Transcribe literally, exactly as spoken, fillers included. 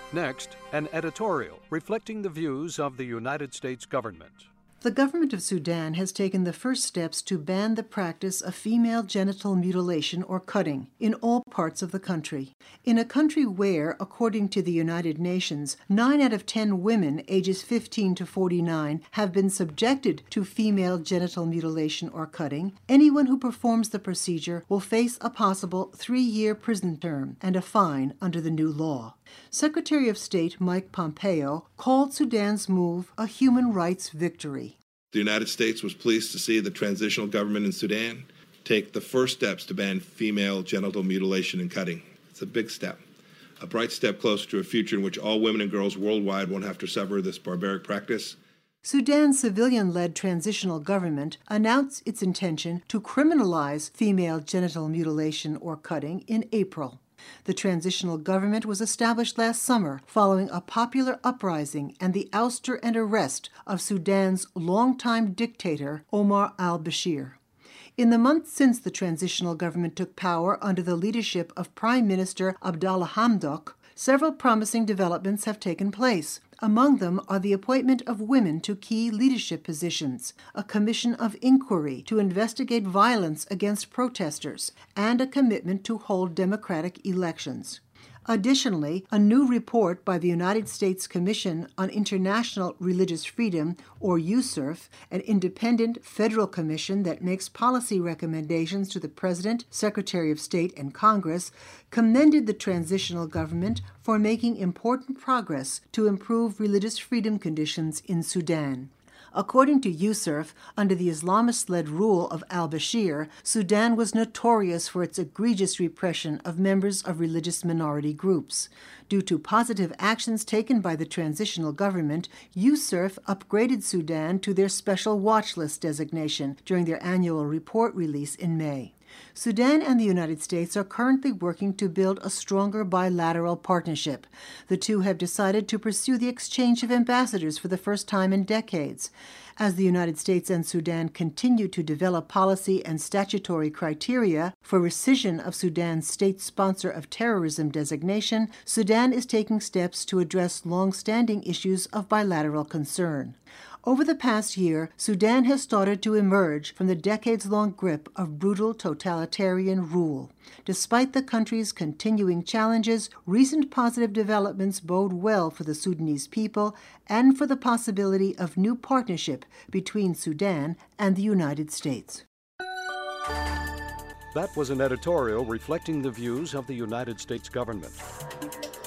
Next, an editorial reflecting the views of the United States government. The government of Sudan has taken the first steps to ban the practice of female genital mutilation or cutting in all parts of the country. In a country where, according to the United Nations, nine out of ten women ages fifteen to forty-nine have been subjected to female genital mutilation or cutting, anyone who performs the procedure will face a possible three-year prison term and a fine under the new law. Secretary of State Mike Pompeo called Sudan's move a human rights victory. The United States was pleased to see the transitional government in Sudan take the first steps to ban female genital mutilation and cutting. It's a big step, a bright step closer to a future in which all women and girls worldwide won't have to suffer this barbaric practice. Sudan's civilian-led transitional government announced its intention to criminalize female genital mutilation or cutting in April. The transitional government was established last summer following a popular uprising and the ouster and arrest of Sudan's longtime dictator, Omar al-Bashir. In the months since the transitional government took power under the leadership of Prime Minister Abdallah Hamdok, several promising developments have taken place. Among them are the appointment of women to key leadership positions, a commission of inquiry to investigate violence against protesters, and a commitment to hold democratic elections. Additionally, a new report by the United States Commission on International Religious Freedom, or U S C I R F, an independent federal commission that makes policy recommendations to the President, Secretary of State, and Congress, commended the transitional government for making important progress to improve religious freedom conditions in Sudan. According to U S C I R F, under the Islamist-led rule of al-Bashir, Sudan was notorious for its egregious repression of members of religious minority groups. Due to positive actions taken by the transitional government, U S C I R F upgraded Sudan to their special watch list designation during their annual report release in May. Sudan and the United States are currently working to build a stronger bilateral partnership. The two have decided to pursue the exchange of ambassadors for the first time in decades. As the United States and Sudan continue to develop policy and statutory criteria for rescission of Sudan's state sponsor of terrorism designation, Sudan is taking steps to address long-standing issues of bilateral concern. Over the past year, Sudan has started to emerge from the decades-long grip of brutal totalitarian rule. Despite the country's continuing challenges, recent positive developments bode well for the Sudanese people and for the possibility of new partnership between Sudan and the United States. That was an editorial reflecting the views of the United States government.